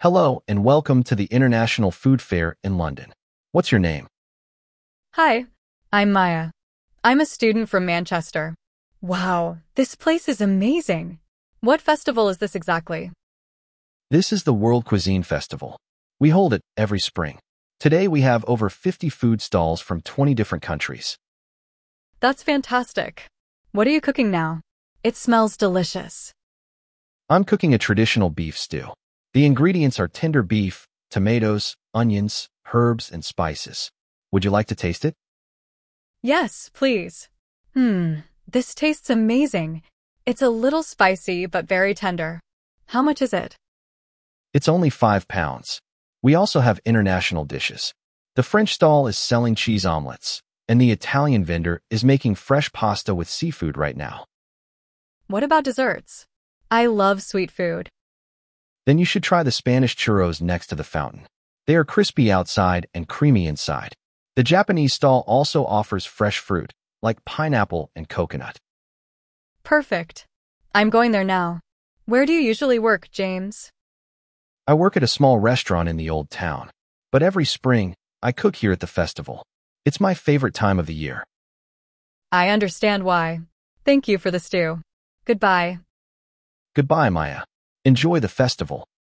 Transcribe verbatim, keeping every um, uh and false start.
Hello and welcome to the International Food Fair in London. What's your name? Hi, I'm Maya. I'm a student from Manchester. Wow, this place is amazing. What festival is this exactly? This is the World Cuisine Festival. We hold it every spring. Today we have over fifty food stalls from twenty different countries. That's fantastic. What are you cooking now? It smells delicious. I'm cooking a traditional beef stew. The ingredients are tender beef, tomatoes, onions, herbs, and spices. Would you like to taste it? Yes, please. Hmm, this tastes amazing. It's a little spicy but very tender. How much is it? It's only five pounds. We also have international dishes. The French stall is selling cheese omelets, and the Italian vendor is making fresh pasta with seafood right now. What about desserts? I love sweet food. Then you should try the Spanish churros next to the fountain. They are crispy outside and creamy inside. The Japanese stall also offers fresh fruit, like pineapple and coconut. Perfect. I'm going there now. Where do you usually work, James? I work at a small restaurant in the old town, but every spring, I cook here at the festival. It's my favorite time of the year. I understand why. Thank you for the stew. Goodbye. Goodbye, Maya. Enjoy the festival.